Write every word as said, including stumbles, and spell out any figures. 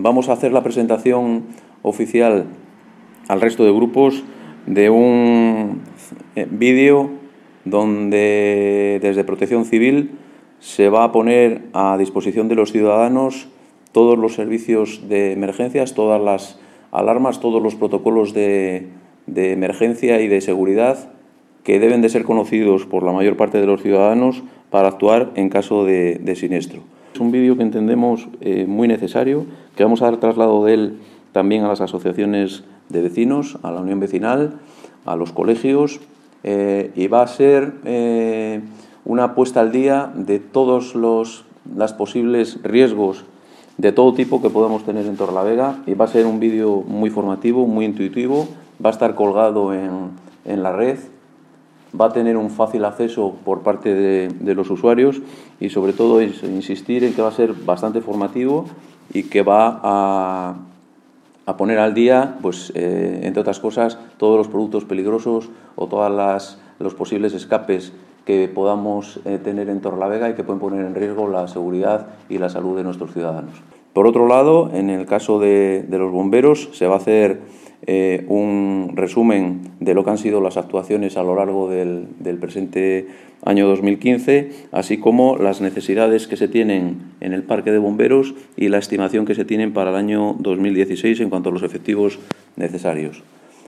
vamos a hacer la presentación oficial al resto de grupos de un vídeo donde desde Protección Civil se va a poner a disposición de los ciudadanos todos los servicios de emergencias, todas las alarmas, todos los protocolos de, de emergencia y de seguridad que deben de ser conocidos por la mayor parte de los ciudadanos para actuar en caso de, de siniestro. Es un vídeo que entendemos eh, muy necesario, que vamos a dar traslado de él también a las asociaciones de vecinos, a la unión vecinal, a los colegios, eh, y va a ser eh, una puesta al día de todos los las posibles riesgos de todo tipo que podemos tener en Torrelavega, y va a ser un vídeo muy formativo, muy intuitivo, va a estar colgado en, en la red, va a tener un fácil acceso por parte de, de los usuarios y sobre todo es insistir en que va a ser bastante formativo y que va a, a poner al día, pues eh, entre otras cosas, todos los productos peligrosos o todas las los posibles escapes que podamos eh, tener en Torrelavega y que pueden poner en riesgo la seguridad y la salud de nuestros ciudadanos. Por otro lado, en el caso de, de los bomberos, se va a hacer eh, un resumen de lo que han sido las actuaciones a lo largo del, del presente año dos mil quince, así como las necesidades que se tienen en el parque de bomberos y la estimación que se tienen para el año dos mil dieciséis en cuanto a los efectivos necesarios.